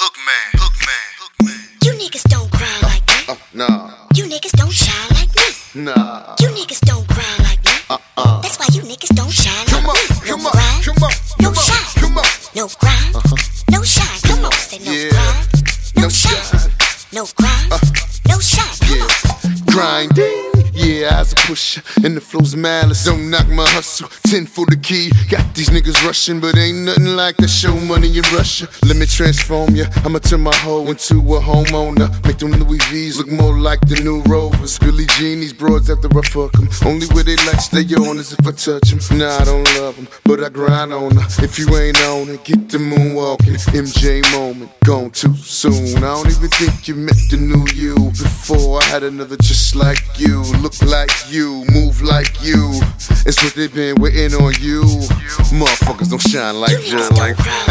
Hookman. You niggas don't grind like me. Nah. You niggas don't shine like me. Nah. You niggas don't grind like me. That's why you niggas don't shine like me. No grind, no shine. No grind, no shine. Come on, say no grind, no shine. No grind, no shine. Come on. Grinding, yeah, as a pusher, and the flow's malice. Don't knock my hustle. 10 for the key. Got these niggas rushing, but ain't nothing like the show money in Russia. Let me transform ya. I'ma turn my hoe into a homeowner. Make them Louis V's look more like the new Rovers. Billie Jean, these broads after I fuck them. Only way they like stay on is if I touch them. Nah, I don't love them, but I grind on her. If you ain't on it, get the moonwalking. MJ moment, gone too soon. I don't even think you met the new you. Before I had another just like you. Look like you, move like you. It's what they been waiting on you. Motherfuckers don't shine like John like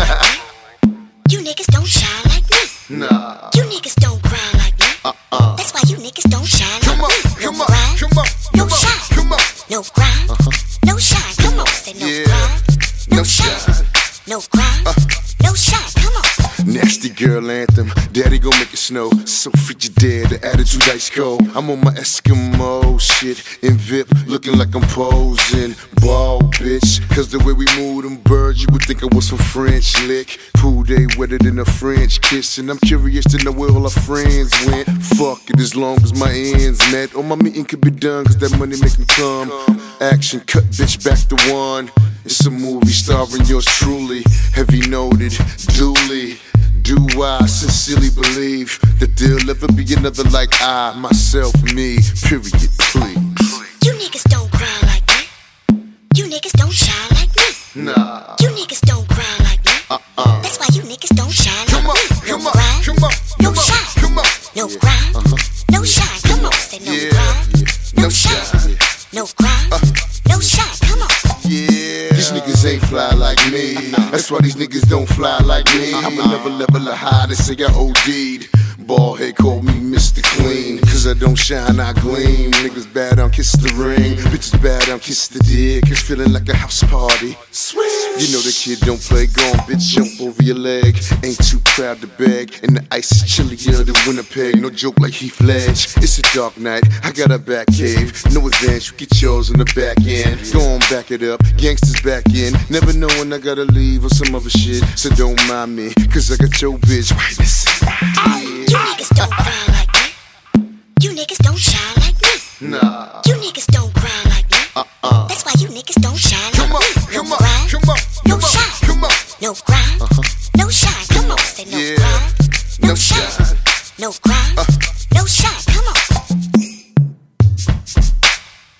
You niggas don't shine like me. Nah. You niggas don't grind like me. That's why you niggas don't shine like me. No grind, no shine. No grind, no shine. Come on, say no grind, no shine. No grind, no shine. Come on. Nasty girl anthem, daddy gon' make it snow. So frigid dead, the attitude ice cold. I'm on my Eskimo shit in VIP, looking like I'm posing. Ball bitch, cause the way we move them birds, you would think I was some French lick. Pool day wetter than a French kiss, and I'm curious to know where all our friends went. Fuck it as long as my ends met. All my meeting could be done, cause that money make me come. Action cut, bitch, back to one. It's a movie starring yours truly, heavy noted, duly. Do I sincerely believe that there'll ever be another like I, myself, me, period, please. You niggas don't grind like me. You niggas don't shine like me. Nah. You niggas don't grind like me. That's why you niggas don't shine like me. No grind, no shine. No grind, no shine. Come on, say no grind, no shine. No grind, no shine. Come on. Yeah. These niggas ain't fly like me. That's why these niggas don't fly like me. I'm another level of high, they say I OD'd. Ballhead called me Mr. Clean. Cause I don't shine, I gleam. Niggas bad on kiss the ring. Bitches bad on kiss the dick. It's feeling like a house party. Sweet. You know the kid don't play, go on, bitch, jump over your leg. Ain't too proud to beg. And the ice is chillier than Winnipeg. No joke like Heath Ledge. It's a dark night, I got a back cave. No advance, you get yours on the back end. Go on, back it up, gangsters back in. Never know when I gotta leave or some other shit. So don't mind me, cause I got your bitch right this. You niggas don't grind like me. You niggas don't shine like me. Nah. You niggas don't grind like me. That's why you niggas don't shine like me. No grind, no shine. No grind, no shine. Come on, say no grind, no shine. No grind,